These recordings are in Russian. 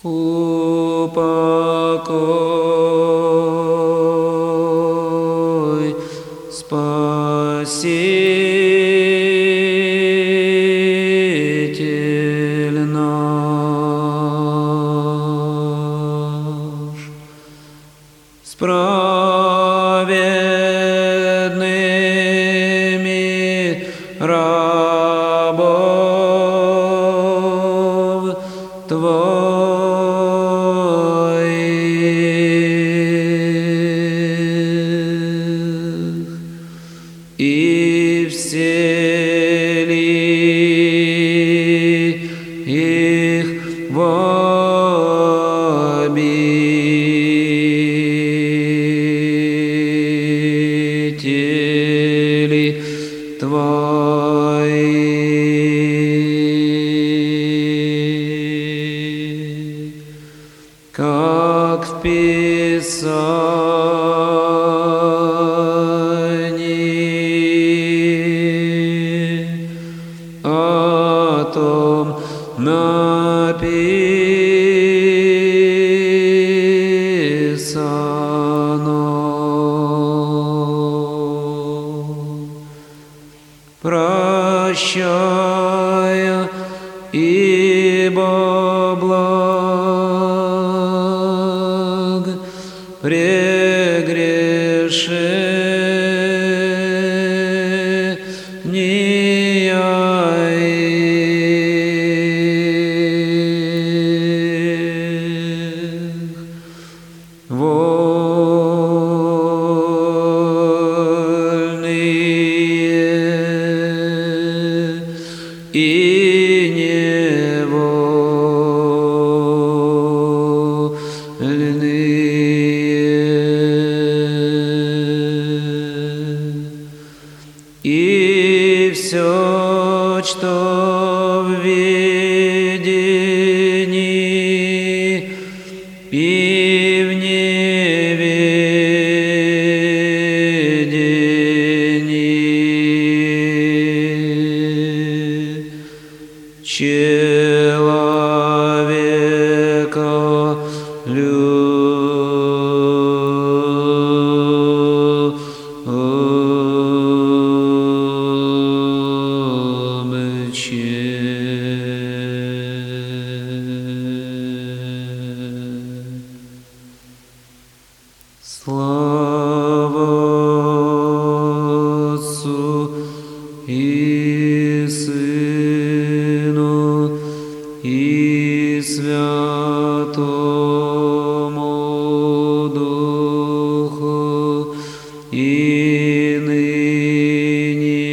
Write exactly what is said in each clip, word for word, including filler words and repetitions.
упокой, Спаситель наш, с праведными рабов Твоих, и всели их в обители Твои, как в Писании о том написано: прощая, ибо благ прегрешения их. Вольные и невольные, и все, что в видении и в неведении человека любче. Слава Отцу и Сыну и Святому Духу, и ныне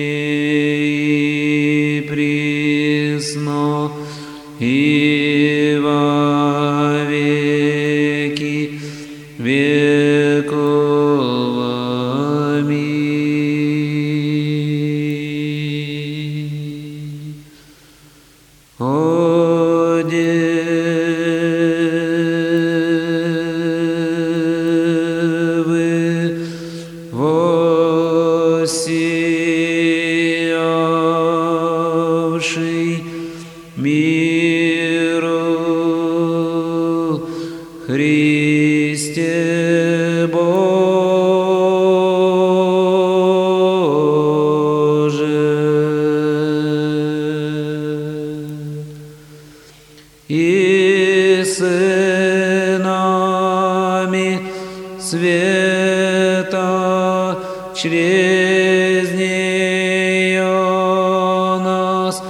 и присно и во веки веков. Аминь. О Девы, воссиявшей миру, Христе Боже, и сынами света чрез нее нас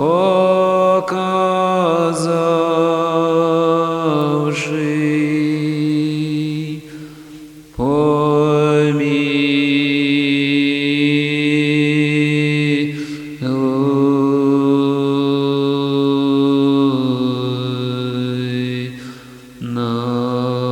показавший, помилуй нас.